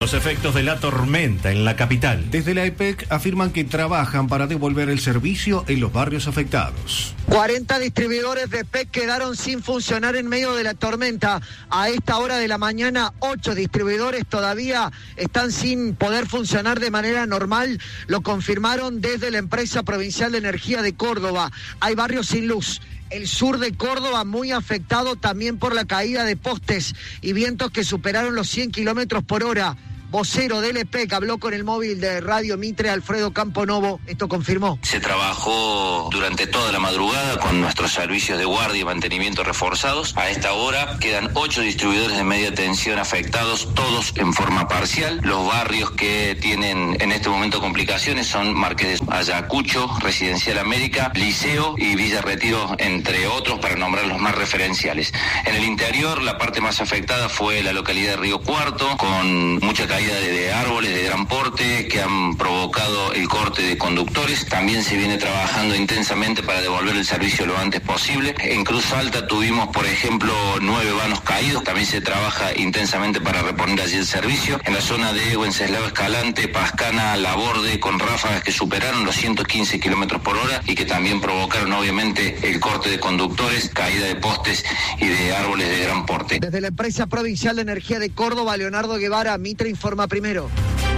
los efectos de la tormenta en la capital. Desde la EPEC afirman que trabajan para devolver el servicio en los barrios afectados. 40 distribuidores de EPEC quedaron sin funcionar en medio de la tormenta. A esta hora de la mañana, 8 distribuidores todavía están sin poder funcionar de manera normal. Lo confirmaron desde la empresa provincial de energía de Córdoba. Hay barrios sin luz. El sur de Córdoba muy afectado también por la caída de postes y vientos que superaron los 100 kilómetros por hora. Vocero del EPEC habló con el móvil de Radio Mitre, Alfredo Camponovo. Esto confirmó. Se trabajó durante toda la madrugada con nuestros servicios de guardia y mantenimiento reforzados. A esta hora quedan 8 distribuidores de media tensión afectados, todos en forma parcial. Los barrios que tienen en este momento complicaciones son Marqués de Ayacucho, Residencial América, Liceo y Villa Retiro, entre otros, para nombrar los más referenciales. En el interior, la parte más afectada fue la localidad de Río Cuarto, con mucha caída de árboles de gran porte que han provocado el corte de conductores. También se viene trabajando intensamente para devolver el servicio lo antes posible. En Cruz Alta tuvimos, por ejemplo, 9 vanos caídos. También se trabaja intensamente para reponer allí el servicio. En la zona de Wenceslao Escalante, Pascana, Laborde, con ráfagas que superaron los 115 kilómetros por hora y que también provocaron obviamente el corte de conductores, caída de postes y de árboles de gran porte. Desde la empresa provincial de energía de Córdoba, Leonardo Guevara, Mitre informa primero.